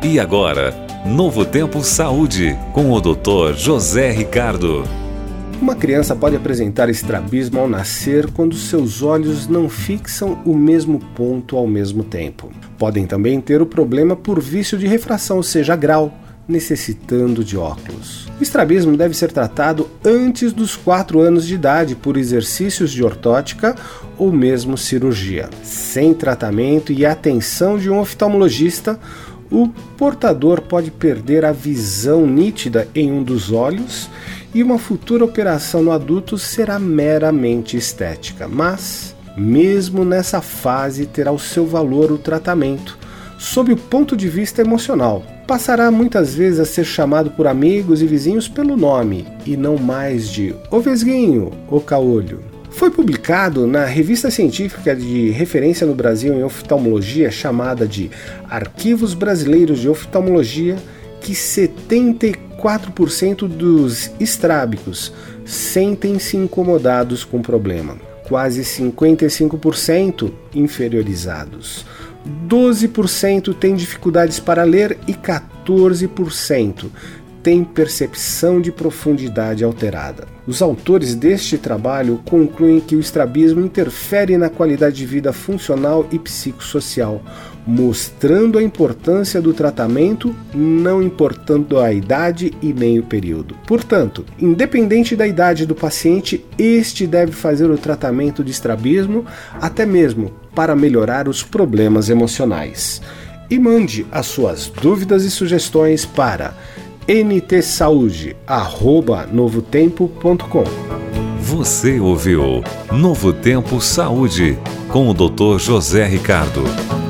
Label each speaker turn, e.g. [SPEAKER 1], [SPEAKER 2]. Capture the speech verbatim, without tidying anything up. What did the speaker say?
[SPEAKER 1] E agora, Novo Tempo Saúde, com o doutor José Ricardo.
[SPEAKER 2] Uma criança pode apresentar estrabismo ao nascer quando seus olhos não fixam o mesmo ponto ao mesmo tempo. Podem também ter o problema por vício de refração, ou seja, grau, necessitando de óculos. O estrabismo deve ser tratado antes dos quatro anos de idade por exercícios de ortótica ou mesmo cirurgia. Sem tratamento e atenção de um oftalmologista, o portador pode perder a visão nítida em um dos olhos e uma futura operação no adulto será meramente estética. Mas, mesmo nessa fase, terá o seu valor o tratamento, sob o ponto de vista emocional. Passará muitas vezes a ser chamado por amigos e vizinhos pelo nome, e não mais de "o vesguinho", "o caolho". Foi publicado na revista científica de referência no Brasil em oftalmologia, chamada de Arquivos Brasileiros de Oftalmologia, que setenta e quatro por cento dos estrábicos sentem-se incomodados com o problema, quase cinquenta e cinco por cento inferiorizados, doze por cento têm dificuldades para ler e quatorze por cento têm percepção de profundidade alterada. Os autores deste trabalho concluem que o estrabismo interfere na qualidade de vida funcional e psicossocial, mostrando a importância do tratamento, não importando a idade e nem o período. Portanto, independente da idade do paciente, este deve fazer o tratamento de estrabismo, até mesmo para melhorar os problemas emocionais. E mande as suas dúvidas e sugestões para n t saúde arroba novo tempo ponto com.
[SPEAKER 1] Você ouviu Novo Tempo Saúde, com o doutor José Ricardo.